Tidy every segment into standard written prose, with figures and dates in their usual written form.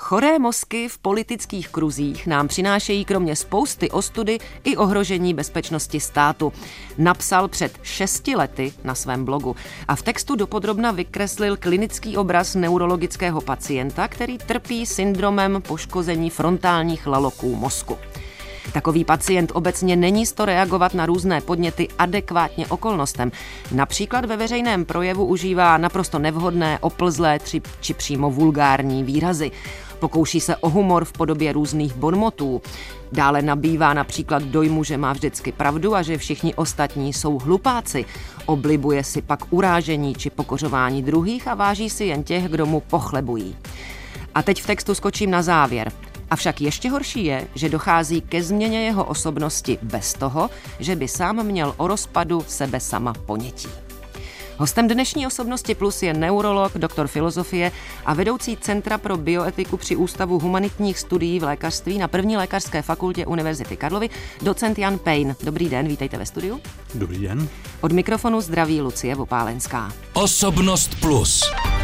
Choré mozky v politických kruzích nám přinášejí kromě spousty ostudy i ohrožení bezpečnosti státu. Napsal před 6 lety na svém blogu a v textu dopodrobna vykreslil klinický obraz neurologického pacienta, který trpí syndromem poškození frontálních laloků mozku. Takový pacient obecně není sto reagovat na různé podněty adekvátně okolnostem. Například ve veřejném projevu užívá naprosto nevhodné, oplzlé či přímo vulgární výrazy. Pokouší se o humor v podobě různých bonmotů. Dále nabývá například dojmu, že má vždycky pravdu a že všichni ostatní jsou hlupáci. Oblibuje si pak urážení či pokořování druhých a váží si jen těch, kdo mu pochlebují. A teď v textu skočím na závěr. Avšak ještě horší je, že dochází ke změně jeho osobnosti bez toho, že by sám měl o rozpadu sebe sama ponětí. Hostem dnešní Osobnosti Plus je neurolog, doktor filozofie a vedoucí Centra pro bioetiku při Ústavu humanitních studií v lékařství na První lékařské fakultě Univerzity Karlovy, docent Jan Pejn. Dobrý den, vítejte ve studiu. Dobrý den. Od mikrofonu zdraví Lucie Vopálenská. Osobnost Plus.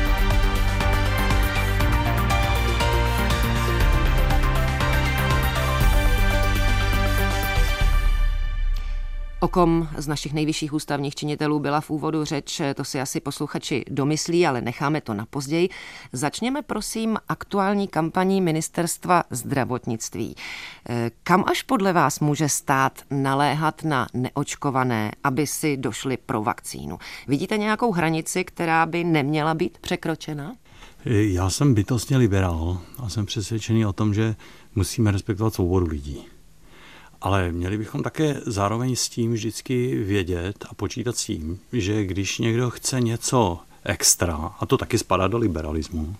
O kom z našich nejvyšších ústavních činitelů byla v úvodu řeč, to si asi posluchači domyslí, ale necháme to na později. Začněme prosím aktuální kampaní Ministerstva zdravotnictví. Kam až podle vás může stát naléhat na neočkované, aby si došli pro vakcínu? Vidíte nějakou hranici, která by neměla být překročena? Já jsem bytostně liberál a jsem přesvědčený o tom, že musíme respektovat svobodu lidí. Ale měli bychom také zároveň s tím vždycky vědět a počítat s tím, že když někdo chce něco extra, a to taky spadá do liberalismu,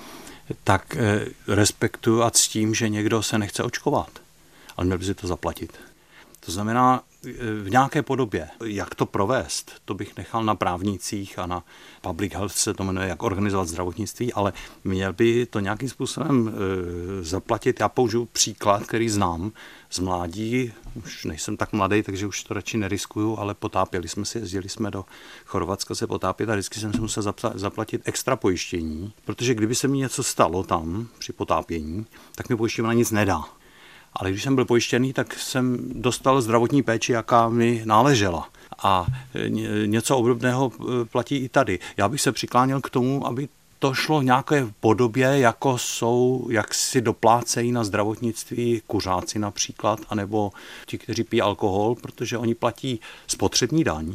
tak respektuju a ctím, že někdo se nechce očkovat, ale měl by si to zaplatit. To znamená v nějaké podobě, jak to provést, to bych nechal na právnících a na public health se to jmenuje, jak organizovat zdravotnictví, ale měl by to nějakým způsobem zaplatit. Já použiju příklad, který znám z mládí, už nejsem tak mladý, takže už to radši neriskuju, ale potápěli jsme si, jezdili jsme do Chorvatska se potápět a vždycky jsem si musel zaplatit extra pojištění, protože kdyby se mi něco stalo tam při potápění, tak mi pojišťovna nic nedá. Ale když jsem byl pojištěný, tak jsem dostal zdravotní péči, jaká mi náležela. A něco obdobného platí i tady. Já bych se přikláněl k tomu, aby to šlo v nějaké podobě, jako jsou, jak si doplácejí na zdravotnictví kuřáci například, anebo ti, kteří pijí alkohol, protože oni platí spotřební daň.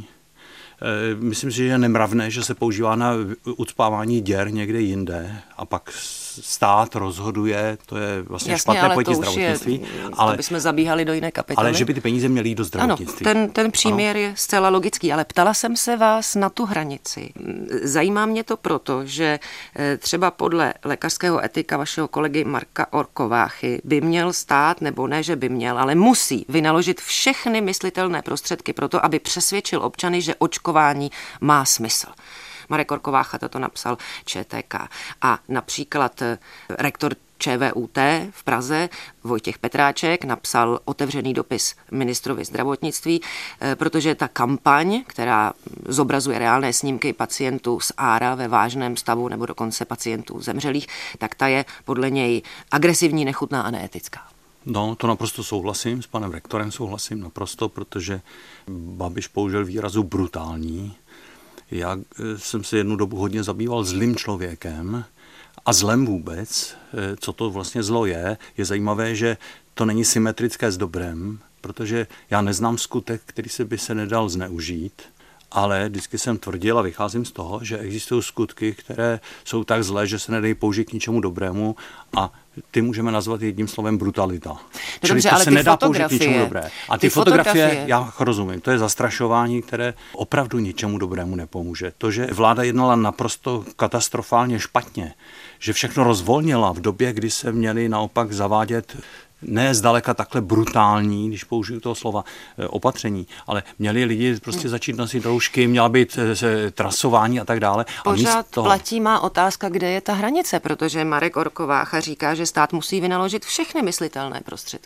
Myslím si, že je nemravné, že se používá na ucpávání děr někde jinde a pak stát rozhoduje, to je vlastně jasně, špatné pojetí zdravotnictví. Ale aby jsme zabíhali do jiné kapitoly. Ale že by ty peníze měly jít do zdravotnictví. Ano, ten příměr je zcela logický, ale ptala jsem se vás na tu hranici. Zajímá mě to proto, že třeba podle lékařského etika vašeho kolegy Marka Orkováchy by měl stát, nebo ne, že by měl, ale musí vynaložit všechny myslitelné prostředky pro to, aby přesvědčil občany, že očkování má smysl. Marek Orkovácha toto napsal ČTK. A například rektor ČVUT v Praze Vojtěch Petráček napsal otevřený dopis ministrovi zdravotnictví, protože ta kampaň, která zobrazuje reálné snímky pacientů z ARA ve vážném stavu nebo dokonce pacientů zemřelých, tak ta je podle něj agresivní, nechutná a neetická. No, to naprosto souhlasím, s panem rektorem souhlasím naprosto, protože Babiš použil výrazu brutální. Já jsem se jednu dobu hodně zabýval zlým člověkem a zlem vůbec, co to vlastně zlo je zajímavé, že to není symetrické s dobrem, protože já neznám skutek, který by se nedal zneužít, ale vždycky jsem tvrdil a vycházím z toho, že existují skutky, které jsou tak zlé, že se nedají použít k ničemu dobrému a ty můžeme nazvat jedním slovem brutalita. Čili dobře, to se nedá použít k ničemu dobré. A ty fotografie, já rozumím, to je zastrašování, které opravdu ničemu dobrému nepomůže. To, že vláda jednala naprosto katastrofálně špatně, že všechno rozvolnila v době, kdy se měli naopak zavádět ne zdaleka takhle brutální, když použiju toho slova, opatření, ale měli lidi prostě začít nosit roušky, měla být trasování a tak dále. Pořád platí má otázka, kde je ta hranice, protože Marek Orkovácha říká, že stát musí vynaložit všechny myslitelné prostředky.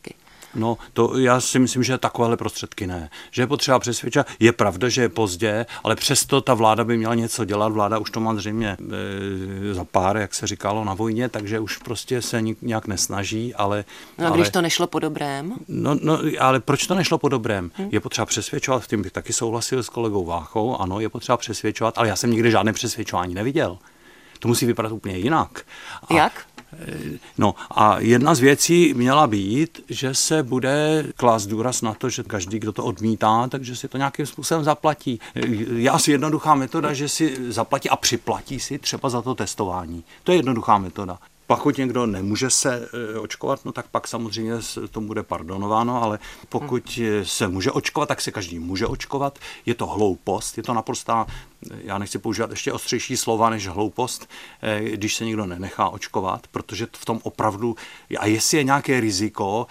No, to já si myslím, že takovéhle prostředky ne. Že je potřeba přesvědčit, je pravda, že je pozdě, ale přesto ta vláda by měla něco dělat. Vláda už to má zřejmě za pár, jak se říkalo, na vojně, takže už prostě se nějak nesnaží, ale... No a když to nešlo po dobrém? No, ale proč to nešlo po dobrém? Je potřeba přesvědčovat, v tím bych taky souhlasil s kolegou Váchou, ano, je potřeba přesvědčovat, ale já jsem nikdy žádné přesvědčování neviděl. To musí vypadat úplně jinak. Jak? No a jedna z věcí měla být, že se bude klást důraz na to, že každý, kdo to odmítá, takže si to nějakým způsobem zaplatí. Je asi jednoduchá metoda, že si zaplatí a připlatí si třeba za to testování. To je jednoduchá metoda. Pokud někdo nemůže se očkovat, no tak pak samozřejmě to bude pardonováno, ale pokud se může očkovat, tak se každý může očkovat. Je to hloupost, je to naprostá, já nechci používat ještě ostřejší slova než hloupost, když se někdo nenechá očkovat, protože v tom opravdu, a jestli je nějaké riziko,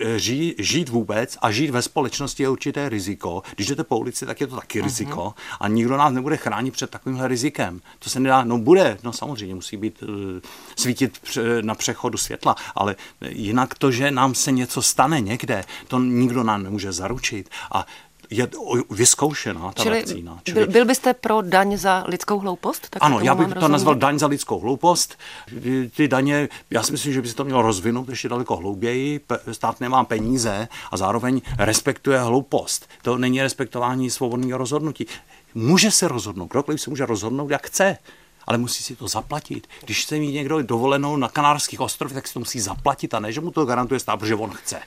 žít vůbec a žít ve společnosti je určité riziko. Když jdete po ulici, tak je to taky riziko a nikdo nás nebude chránit před takovýmhle rizikem. To se nedá, no samozřejmě musí být svítit na přechodu světla, ale jinak to, že nám se něco stane někde, to nikdo nám nemůže zaručit a je vyzkoušená ta vakcína. Byl byste pro daň za lidskou hloupost? Tak ano, já bych to nazval daň za lidskou hloupost. Ty daně, já si myslím, že by se to mělo rozvinout ještě daleko hlouběji. Stát nemá peníze a zároveň respektuje hloupost. To není respektování svobodného rozhodnutí. Může se rozhodnout, kdokoliv se může rozhodnout, jak chce. Ale musí si to zaplatit. Když chce mít někdo dovolenou na Kanárských ostrovech, tak si to musí zaplatit a ne, že mu to garantuje stát, protože on chce.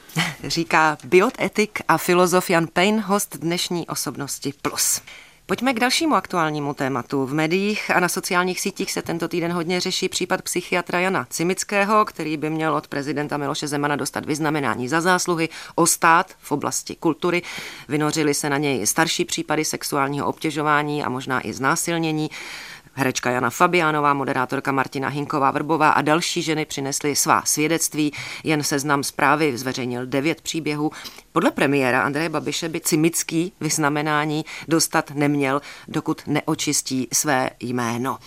Říká bioetik a filozof Jan Pejn, host dnešní Osobnosti Plus. Pojďme k dalšímu aktuálnímu tématu. V médiích a na sociálních sítích se tento týden hodně řeší případ psychiatra Jana Cimického, který by měl od prezidenta Miloše Zemana dostat vyznamenání za zásluhy o stát v oblasti kultury. Vynořily se na něj starší případy sexuálního obtěžování a možná i znásilnění. Herečka Jana Fabiánová, moderátorka Martina Hinková-Vrbová a další ženy přinesly svá svědectví. Jen Seznam Zprávy zveřejnil 9 příběhů. Podle premiéra Andreje Babiše by Cimický vyznamenání dostat neměl, dokud neočistí své jméno.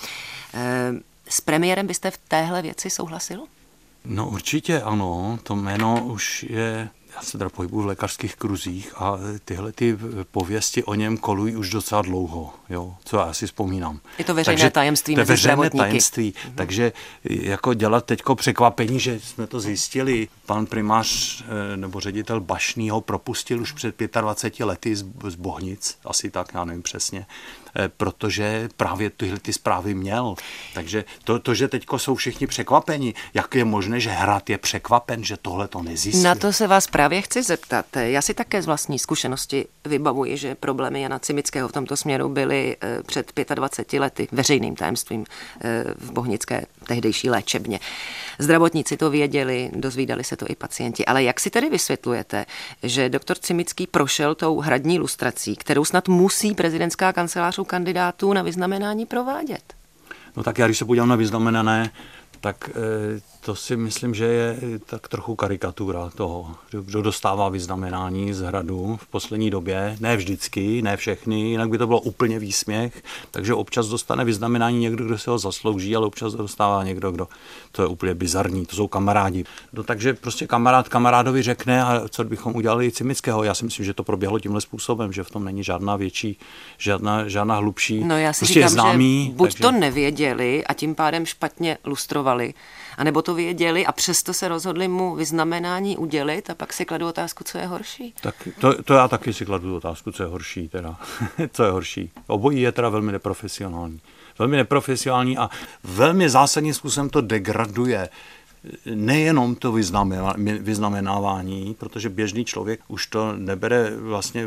S premiérem byste v téhle věci souhlasil? No určitě ano, to jméno už je... Já se teda pohybuji v lékařských kruzích a tyhle ty pověsti o něm kolují už docela dlouho, jo, co já si vzpomínám. Je to veřejné tajemství mezi zdravotníky. Tajemství, takže jako dělat teďko překvapení, že jsme to zjistili. Pan primář nebo ředitel Bašný ho propustil už před 25 lety z Bohnic, asi tak, já nevím přesně, protože právě tyhle ty zprávy měl. Takže to, že teďko jsou všichni překvapeni, jak je možné, že Hrad je překvapen, že tohle to nezjistil. Na to se vás právě chci zeptat. Já si také z vlastní zkušenosti vybavuji, že problémy Jana Cimického v tomto směru byly před 25 lety veřejným tajemstvím v bohnické tehdejší léčebně. Zdravotníci to věděli, dozvídali se to i pacienti. Ale jak si tedy vysvětlujete, že doktor Cimický prošel tou hradní lustrací, kterou snad musí prezidentská kancelář u kandidátů na vyznamenání provádět? No tak já, když se podívám na vyznamenané, tak to si myslím, že je tak trochu karikatura toho, kdo dostává vyznamenání z Hradu v poslední době. Ne vždycky, ne všechny, jinak by to bylo úplně výsměch. Takže občas dostane vyznamenání někdo, kdo se ho zaslouží, ale občas dostává někdo, kdo to je úplně bizarní, to jsou kamarádi. No, takže prostě kamarád kamarádovi řekne, a co bychom udělali i Cimického. Já si myslím, že to proběhlo tímhle způsobem, že v tom není žádná větší, žádná hlubší. No já si prostě říkám, známý, že buď takže... to nevěděli a tím pádem špatně lustrovali, anebo to věděli a přesto se rozhodli mu vyznamenání udělit a pak si kladu otázku, co je horší. Tak to já taky si kladu otázku, co je horší teda. Co je horší. Obojí je teda velmi neprofesionální. Velmi neprofesionální a velmi zásadním způsobem to degraduje nejenom to vyznamenávání, protože běžný člověk už to nebere vlastně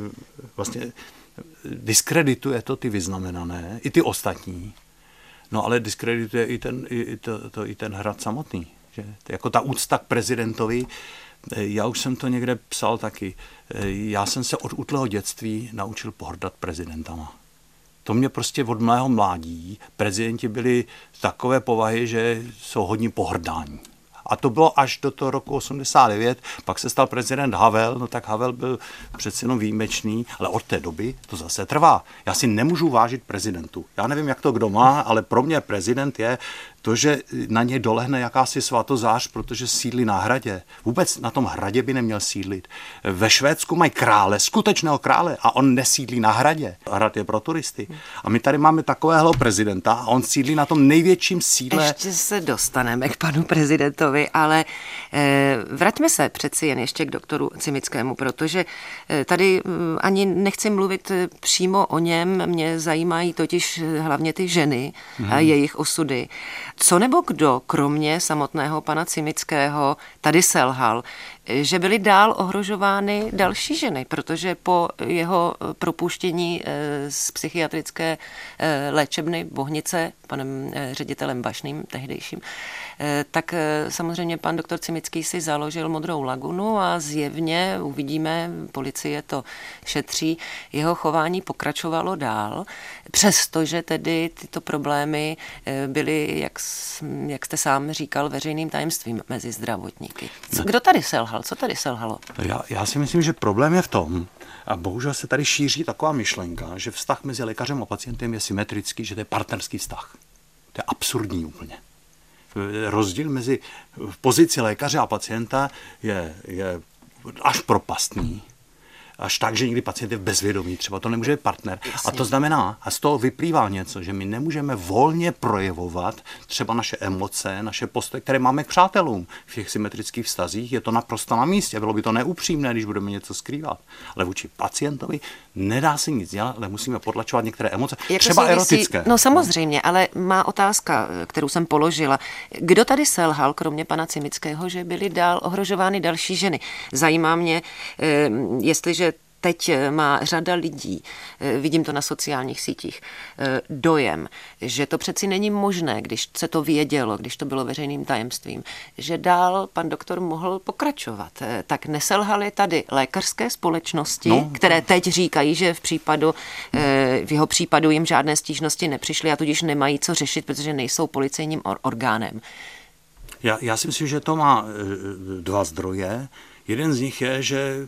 diskredituje to ty vyznamenané, i ty ostatní. No ale diskredituje i ten Hrad samotný. Že? Jako ta úcta k prezidentovi, já už jsem to někde psal taky, já jsem se od útlého dětství naučil pohrdat prezidentama. To mě prostě od mého mládí, prezidenti byli takové povahy, že jsou hodně pohrdání. A to bylo až do toho roku 89, pak se stal prezident Havel, no tak Havel byl přeci jenom výjimečný, ale od té doby to zase trvá. Já si nemůžu vážit prezidentu. Já nevím, jak to kdo má, ale pro mě prezident je to, že na ně dolehne jakási svatozář, protože sídlí na hradě. Vůbec na tom hradě by neměl sídlit. Ve Švédsku mají krále, skutečného krále, a on nesídlí na hradě. Hrad je pro turisty. A my tady máme takového prezidenta a on sídlí na tom největším sídle. Ještě se dostaneme k panu prezidentovi, ale vraťme se přeci jen ještě k doktoru Cimickému, protože tady ani nechci mluvit přímo o něm, mě zajímají totiž hlavně ty ženy a jejich osudy. Co nebo kdo, kromě samotného pana Cimického, tady selhal, že byly dál ohrožovány další ženy, protože po jeho propuštění z psychiatrické léčebny Bohnice panem ředitelem Bašným tehdejším, tak samozřejmě pan doktor Cimický si založil Modrou lagunu a zjevně uvidíme, policie to šetří, jeho chování pokračovalo dál, přestože tedy tyto problémy byly, jak jste sám říkal, veřejným tajemstvím mezi zdravotníky. Kdo tady selhal? Co tady selhalo? Já si myslím, že problém je v tom, a bohužel se tady šíří taková myšlenka, že vztah mezi lékařem a pacientem je symetrický, že to je partnerský vztah. To je absurdní úplně. Rozdíl mezi pozici lékaře a pacienta je až propastný. Až tak, že někdy pacient je v bezvědomí, třeba to nemůže být partner. Jasně. A to znamená, a z toho vyplývá něco, že my nemůžeme volně projevovat třeba naše emoce, naše postoje, které máme k přátelům. V těch symetrických vztazích je to naprosto na místě. Bylo by to neupřímné, když budeme něco skrývat. Ale vůči pacientovi nedá se nic dělat, ale musíme potlačovat některé emoce, třeba erotické. No samozřejmě, ale má otázka, kterou jsem položila. Kdo tady selhal, kromě pana Cimického, že byly dál ohrožovány další ženy? Zajímá mě, jestliže teď má řada lidí, vidím to na sociálních sítích, dojem, že to přeci není možné, když se to vědělo, když to bylo veřejným tajemstvím, že dál pan doktor mohl pokračovat. Tak neselhaly tady lékařské společnosti, které teď říkají, že v jeho případu jim žádné stížnosti nepřišly a tudíž nemají co řešit, protože nejsou policejním orgánem. Já si myslím, že to má dva zdroje. Jeden z nich je, že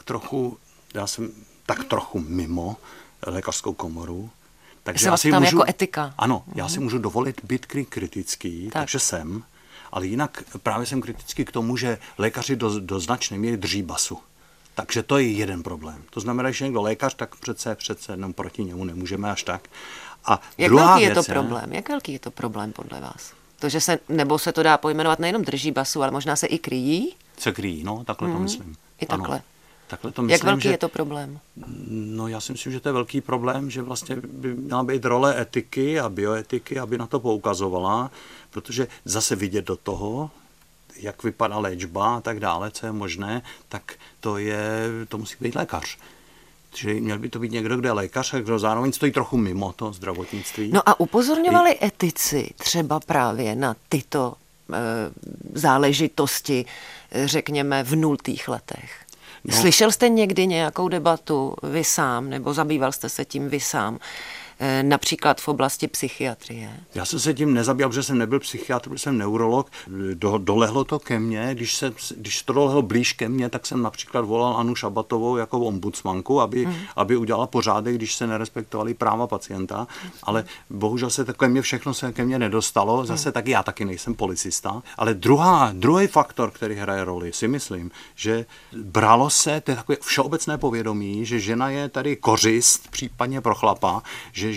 já jsem tak trochu mimo lékařskou komoru. Takže já si můžu, jako etika. Ano, já si můžu dovolit být kritický, takže jsem, ale jinak právě jsem kritický k tomu, že lékaři do značné míry drží basu. Takže to je jeden problém. To znamená, že někdo lékař, tak přece jenom proti němu nemůžeme až tak. A Jak velký je to problém? Jak velký je to problém podle vás? To, že nebo se to dá pojmenovat nejenom drží basu, ale možná se i kryjí? Se kryjí, no, takhle to myslím. I takhle. Ano. To myslím, jak velký je to problém? No já si myslím, že to je velký problém, že vlastně by měla být role etiky a bioetiky, aby na to poukazovala, protože zase vidět do toho, jak vypadá léčba a tak dále, co je možné, tak to musí být lékař. Takže měl by to být někdo, kdo je lékař a kdo zároveň stojí trochu mimo to zdravotnictví. No a upozorňovali etici třeba právě na tyto záležitosti, řekněme, v 0. letech? No. Slyšel jste někdy nějakou debatu vy sám, nebo zabýval jste se tím vy sám, například v oblasti psychiatrie? Já jsem se tím nezabýval, protože jsem nebyl psychiatr, jsem neurolog. Dolehlo to ke mně, když to dolehlo blíž ke mně, tak jsem například volal Annu Šabatovou jako ombudsmanku, aby udělala pořádek, když se nerespektovaly práva pacienta, ale bohužel se všechno se ke mně nedostalo, zase taky já taky nejsem policista, ale druhý faktor, který hraje roli, si myslím, že bralo se, to je takové všeobecné povědomí, že žena je tady kořist, případně pro chlapa, že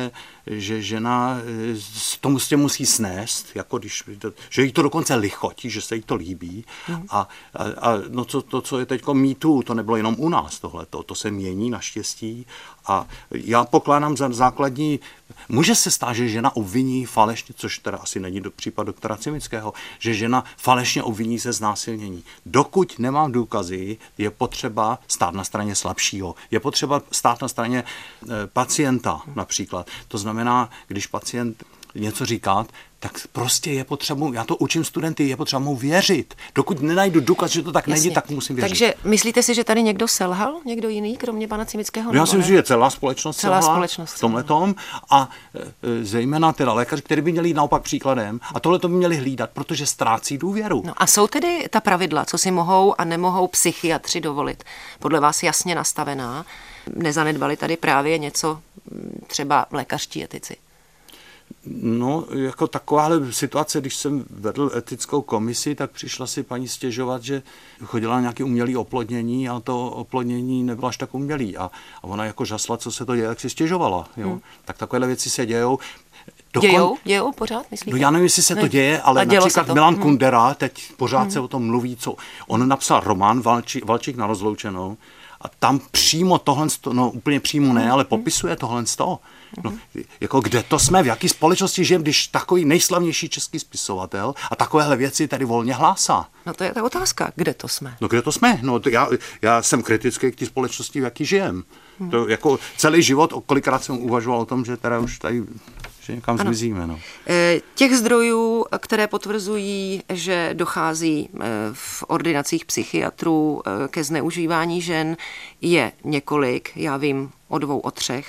žena to musí snést, jako že jí to dokonce lichotí, že se jí to líbí. A co je teďko Me Too, to nebylo jenom u nás tohleto, to se mění naštěstí. A já pokládám za základní, může se stát, že žena obviní falešně, což teda asi není případ doktora Cimického, že žena falešně obviní ze znásilnění. Dokud nemám důkazy, je potřeba stát na straně slabšího. Je potřeba stát na straně pacienta například. To znamená, když pacient něco říká, tak prostě je potřeba, já to učím studenty, je potřeba mu věřit. Dokud nenajdu důkaz, že to tak není, tak musím věřit. Takže myslíte si, že tady někdo selhal? Někdo jiný, kromě pana Cimického? Já si myslím, že je celá společnost v tomhletom a zejména teda lékaři, kteří by měli jít naopak příkladem a tohle to by měli hlídat, protože ztrácí důvěru. No a jsou tedy ta pravidla, co si mohou a nemohou psychiatři dovolit, podle vás jasně nastavená? Nezanedbali tady právě něco třeba lékařští etici? No, jako takováhle situace, když jsem vedl etickou komisi, tak přišla si paní stěžovat, že chodila na nějaké umělé oplodnění a to oplodnění nebylo až tak umělý. A ona jako žasla, co se to děje, jak si stěžovala. Jo? Tak takovéhle věci se dějou. Dějou pořád, myslíte? No já nevím, jestli se to děje, ale například Milan Kundera, teď pořád se o tom mluví, co on napsal román Valčík na rozloučenou a tam přímo tohle, no úplně přímo ne, ale popisuje tohle z toho. No, jako kde to jsme, v jaký společnosti žijeme, když takový nejslavnější český spisovatel a takovéhle věci tady volně hlásá. No to je ta otázka, kde to jsme? No kde to jsme? No to já jsem kritický k té společnosti, v jaký žijem. To jako celý život, kolikrát jsem uvažoval o tom, že teda už tady že někam zmizíme. No. Těch zdrojů, které potvrzují, že dochází v ordinacích psychiatrů ke zneužívání žen, je několik, já vím o 2, o 3.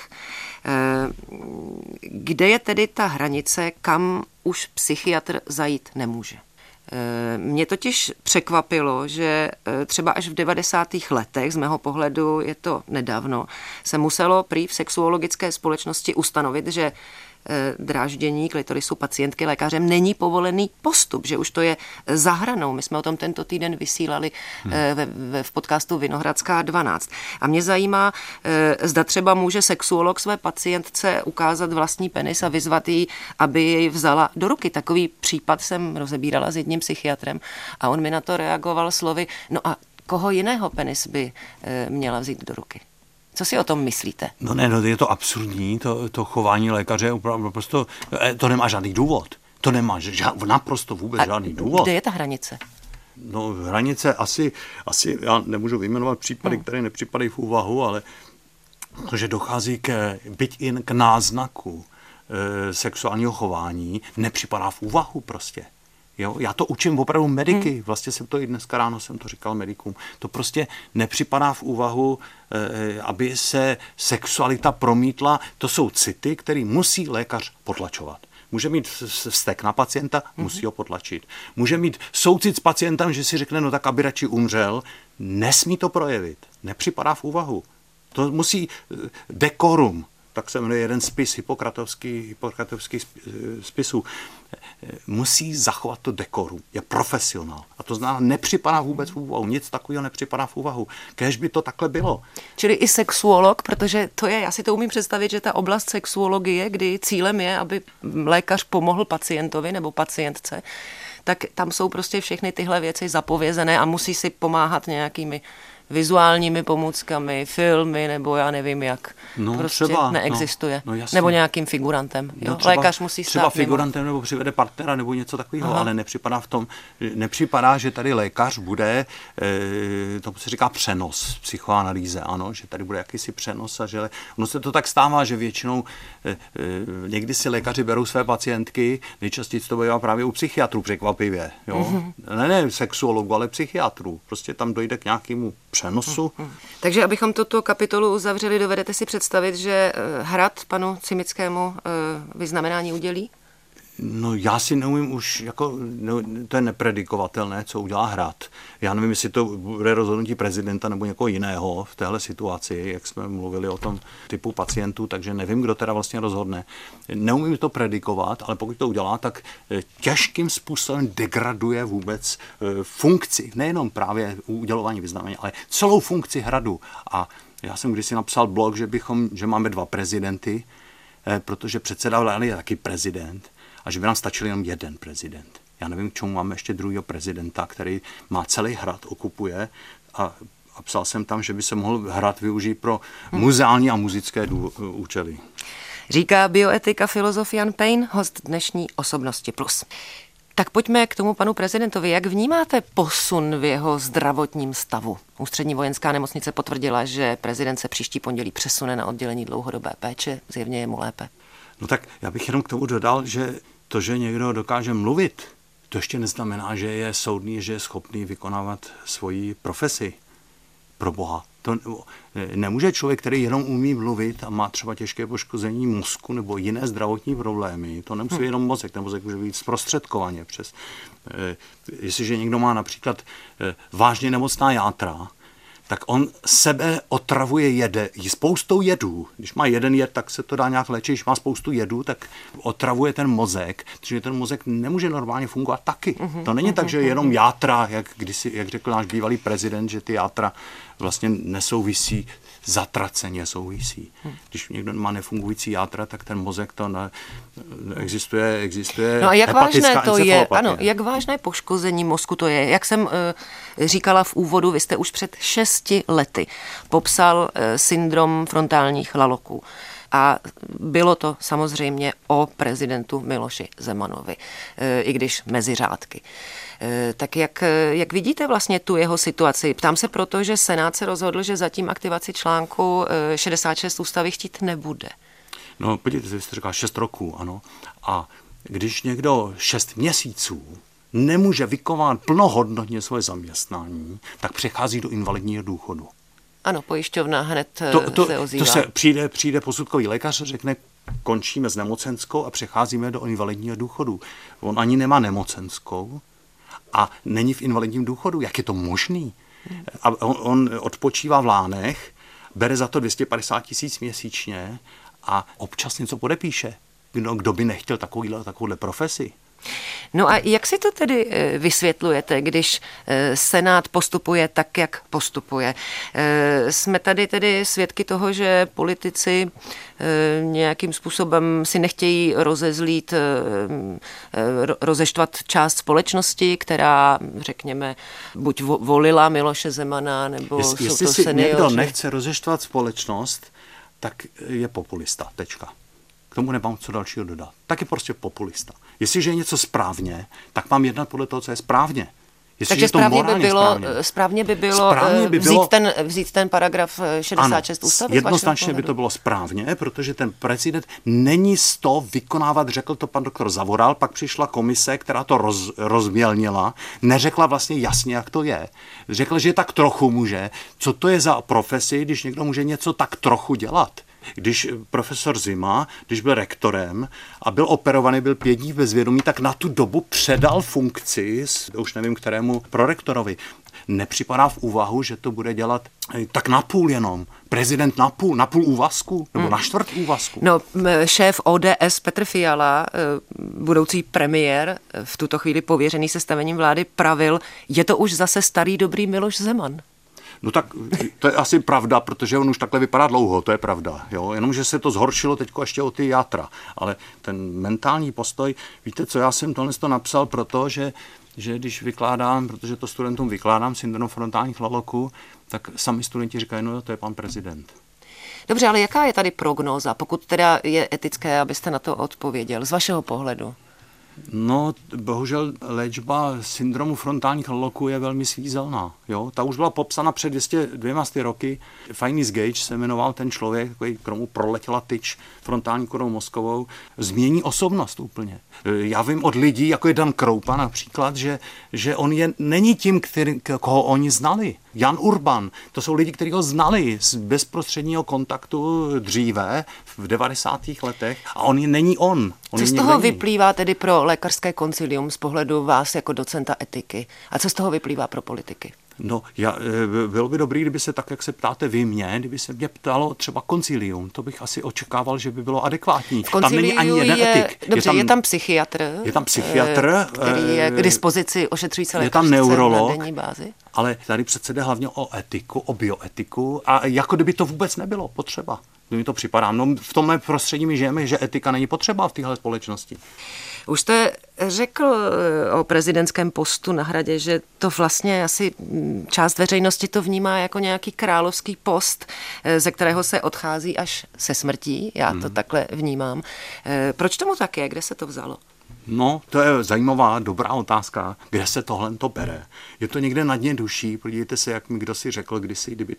Kde je tedy ta hranice, kam už psychiatr zajít nemůže? Mě totiž překvapilo, že třeba až v 90. letech, z mého pohledu je to nedávno, se muselo prý v sexuologické společnosti ustanovit, že dráždění klitorisu pacientky lékařem není povolený postup, že už to je za hranou. My jsme o tom tento týden vysílali v podcastu Vinohradská 12. A mě zajímá, zda třeba může sexuolog své pacientce ukázat vlastní penis a vyzvat ji, aby jej vzala do ruky. Takový případ jsem rozebírala s jedním psychiatrem a on mi na to reagoval slovy, no a koho jiného penis by měla vzít do ruky? Co si o tom myslíte? No ne, no je to absurdní, to chování lékaře je opravdu prostě, to nemá žádný důvod. To nemá naprosto vůbec žádný důvod. Kde je ta hranice? No hranice asi já nemůžu vyjmenovat případy, které nepřipadají v úvahu, ale to, že dochází byť jen k náznaku sexuálního chování, nepřipadá v úvahu prostě. Jo? Já to učím opravdu mediky, vlastně jsem to i dneska ráno jsem to říkal medikům. To prostě nepřipadá v úvahu, aby se sexualita promítla. To jsou city, které musí lékař potlačovat. Může mít vztek na pacienta, musí ho potlačit. Může mít soucit s pacientem, že si řekne, no tak aby radši umřel, nesmí to projevit. Nepřipadá v úvahu. To musí dekorum. Tak se jmenuje jeden spis, Hippokratovský spisů. Musí zachovat to dekorum. Je profesionál. A to znamená, nepřipadá vůbec v úvahu. Nic takového nepřipadá v úvahu. Kéž by to takhle bylo. Čili i sexuolog, protože to je, já si to umím představit, že ta oblast sexuologie, kdy cílem je, aby lékař pomohl pacientovi nebo pacientce, tak tam jsou prostě všechny tyhle věci zapovězené a musí si pomáhat nějakými vizuálními pomůckami, filmy, nebo já nevím jak. No, prostě třeba, neexistuje. No, nebo nějakým figurantem. Jo? Třeba, lékař musí stát třeba figurantem nebo přivede partnera nebo něco takového, ale nepřipadá, že tady lékař bude, to se říká přenos v psychoanalýze, ano, že tady bude jakýsi přenos a že ono se to tak stává, že většinou někdy si lékaři berou své pacientky, nejčastěji to bývá právě u psychiatrů překvapivě. Jo? Ne sexuologů, ale psychiatrů. Prostě tam dojde k nějakému přenosu. Takže abychom tuto kapitolu uzavřeli, dovedete si představit, že Hrad panu Cimickému vyznamenání udělí? No já si neumím už, to je nepredikovatelné, co udělá Hrad. Já nevím, jestli to bude rozhodnutí prezidenta nebo někoho jiného v téhle situaci, jak jsme mluvili o tom typu pacientů, takže nevím, kdo teda vlastně rozhodne. Neumím to predikovat, ale pokud to udělá, tak těžkým způsobem degraduje vůbec funkci, nejenom právě udělování vyznamenání, ale celou funkci Hradu. A já jsem kdysi napsal blog, že máme 2 prezidenty, protože předseda vlády je taky prezident, a že by nám stačil jenom jeden prezident. Já nevím, k čemu máme ještě druhého prezidenta, který má celý Hrad, okupuje a psal jsem tam, že by se mohl Hrad využít pro muzeální a muzické účely. Říká bioetik a filozof Jan Pejn, host dnešní Osobnosti Plus. Tak pojďme k tomu panu prezidentovi. Jak vnímáte posun v jeho zdravotním stavu? Ústřední vojenská nemocnice potvrdila, že prezident se příští pondělí přesune na oddělení dlouhodobé péče. Zjevně je mu lépe. No tak já bych jenom k tomu dodal, že to, že někdo dokáže mluvit, to ještě neznamená, že je soudný, že je schopný vykonávat svoji profesi. Pro Boha. To nemůže člověk, který jenom umí mluvit a má třeba těžké poškození mozku nebo jiné zdravotní problémy. To nemusí jenom mozek, ten mozek může být zprostředkovaně přes. Jestliže někdo má například vážně nemocná játra, tak on sebe otravuje spoustou jedů. Když má jeden jed, tak se to dá nějak léčit. Když má spoustu jedů, tak otravuje ten mozek, protože ten mozek nemůže normálně fungovat taky. To není tak, že jenom játra, jak řekl náš bývalý prezident, že ty játra vlastně nesouvisí, zatraceně souvisí. Když někdo má nefungující játra, tak ten mozek to existuje no a jak vážné to je? Ano, jak vážné poškození mozku to je? Jak jsem říkala v úvodu, vy jste už před 6 lety popsal syndrom frontálních laloků. A bylo to samozřejmě o prezidentu Miloši Zemanovi, i když mezi řádky. Tak jak vidíte vlastně tu jeho situaci? Ptám se proto, že Senát se rozhodl, že zatím aktivaci článku 66 ústavy chtít nebude. No, podívejte se, vy jste říkal 6 roků, ano. A když někdo 6 měsíců nemůže vykonávat plnohodnotně svoje zaměstnání, tak přechází do invalidního důchodu. Ano, pojišťovna hned se ozývá. To se přijde posudkový lékař a řekne, končíme s nemocenskou a přecházíme do invalidního důchodu. On ani nemá nemocenskou a není v invalidním důchodu. Jak je to možný? A on odpočívá v Lánech, bere za to 250 000 měsíčně a občas něco podepíše. Kdo by nechtěl takovouhle profesi? No a jak si to tedy vysvětlujete, když Senát postupuje tak, jak postupuje? Jsme tady tedy svědky toho, že politici nějakým způsobem si nechtějí rozeštvat část společnosti, která, řekněme, buď volila Miloše Zemana, nebo jsou to seniori. Jestli někdo nechce rozeštvat společnost, tak je populista, tečka. K tomu nemám co dalšího dodat. Tak je prostě populista. Jestliže je něco správně, tak mám jednat podle toho, co je správně. Takže správně by bylo vzít ten paragraf 66 ústavy? Jednoznačně by to bylo správně, protože ten prezident není z toho vykonávat, řekl to pan doktor Zavoral, pak přišla komise, která to rozmělnila, neřekla vlastně jasně, jak to je. Řekl, že tak trochu může. Co to je za profesi, když někdo může něco tak trochu dělat? Když profesor Zima, když byl rektorem a byl operovaný, byl 5 dní bez vědomí, tak na tu dobu předal funkci, už nevím kterému, prorektorovi. Nepřipadá v úvahu, že to bude dělat tak napůl jenom. Prezident napůl úvazku, nebo na čtvrt úvazku. No, šéf ODS Petr Fiala, budoucí premiér, v tuto chvíli pověřený sestavením vlády, pravil, je to už zase starý dobrý Miloš Zeman. No tak to je asi pravda, protože on už takhle vypadá dlouho, to je pravda. Jo? Jenomže se to zhoršilo teď ještě o ty játra. Ale ten mentální postoj, víte co, já jsem tohle napsal proto, že když vykládám, protože to studentům vykládám syndrom frontálních laloků, tak sami studenti říkají, no to je pan prezident. Dobře, ale jaká je tady prognóza, pokud teda je etické, abyste na to odpověděl, z vašeho pohledu? No, bohužel léčba syndromu frontálních laloků je velmi svízelná. Jo? Ta už byla popsána před 200 roky. Finis Gage se jmenoval ten člověk, kterému proletěla tyč frontální korou mozkovou. Změní osobnost úplně. Já vím od lidí, jako je Dan Kroupa například, že on není tím, koho oni znali. Jan Urban, to jsou lidi, kteří ho znali z bezprostředního kontaktu dříve, v 90. letech, a on není on. Co z toho vyplývá tedy pro lékařské koncilium z pohledu vás jako docenta etiky? A co z toho vyplývá pro politiky? No, bylo by dobrý, kdyby se tak, jak se ptáte vy mě, kdyby se mě ptalo třeba koncilium, to bych asi očekával, že by bylo adekvátní. Tam není ani jeden etik. Dobře, je tam psychiatr. Je tam psychiatr, který je k dispozici ošetřující lékařce. Je tam neurolog, na denní bázi. Ale tady přece jde hlavně o etiku, o bioetiku, a jako kdyby to vůbec nebylo potřeba. Mi to připadá. No, v tomhle prostředí my žijeme, že etika není potřeba v téhle společnosti. Už jste řekl o prezidentském postu na Hradě, že to vlastně asi část veřejnosti to vnímá jako nějaký královský post, ze kterého se odchází až se smrtí. Já to takhle vnímám. Proč tomu tak je? Kde se to vzalo? No, to je zajímavá, dobrá otázka, kde se tohle to bere. Je to někde na dně duší, podívejte se, jak mi kdo si řekl kdysi, kdyby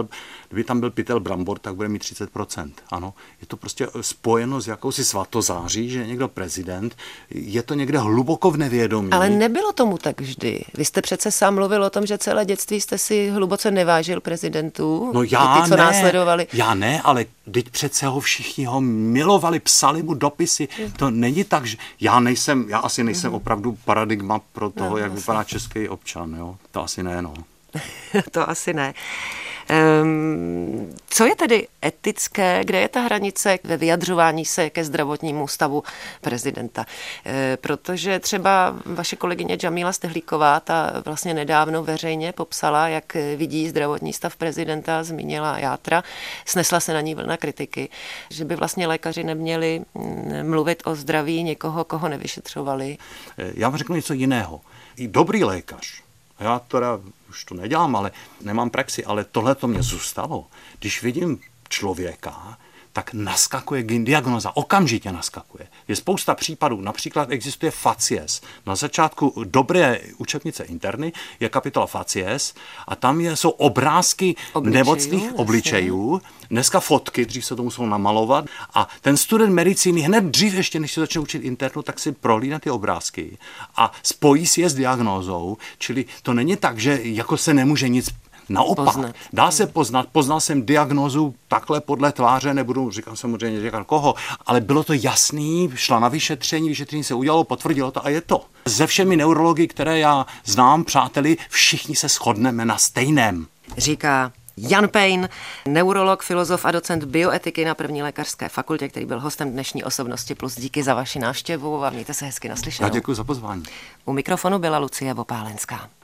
tam byl pytel brambor, tak bude mít 30%. Ano, je to prostě spojeno s jakousi svatozáří, že je někdo prezident, je to někde hluboko v nevědomí. Ale nebylo tomu tak vždy. Vy jste přece sám mluvil o tom, že celé dětství jste si hluboce nevážil prezidentů. No já ne, následovali. Já ne, ale teď přece ho všichni milovali, psali mu dopisy. To není tak, že já asi nejsem opravdu paradigma pro toho, jak vypadá český občan. Jo? To asi ne, no. To asi ne. Co je tedy etické, kde je ta hranice ve vyjadřování se ke zdravotnímu stavu prezidenta? Protože třeba vaše kolegyně Džamíla Stehlíková, ta vlastně nedávno veřejně popsala, jak vidí zdravotní stav prezidenta, zmínila játra, snesla se na ní vlna kritiky, že by vlastně lékaři neměli mluvit o zdraví někoho, koho nevyšetřovali. Já vám řeknu něco jiného. I dobrý lékař, já teda už to nedělám, ale nemám praxi, ale tohle to mě zůstalo. Když vidím člověka, tak naskakuje diagnoza, okamžitě naskakuje. Je spousta případů, například existuje facies. Na začátku dobré učebnice interny je kapitola facies a tam jsou obrázky nemocných obličejů, dneska fotky, dřív se to muselo namalovat a ten student medicíny hned dřív ještě, než se začne učit internu, tak si prohlídne ty obrázky a spojí si je s diagnózou, čili to není tak, že jako se nemůže nic naopak, dá se poznat, poznal jsem diagnózu takhle podle tváře, nebudu říkat samozřejmě koho, ale bylo to jasný, šla na vyšetření se udělalo, potvrdilo to a je to. Se všemi neurology, které já znám, přáteli, všichni se shodneme na stejném. Říká Jan Pejn, neurolog, filozof a docent bioetiky na první lékařské fakultě, který byl hostem dnešní Osobnosti Plus. Díky za vaši návštěvu a mějte se hezky naslyšenou. Já děkuji za pozvání. U mikrofonu byla Lucie Vopálenská.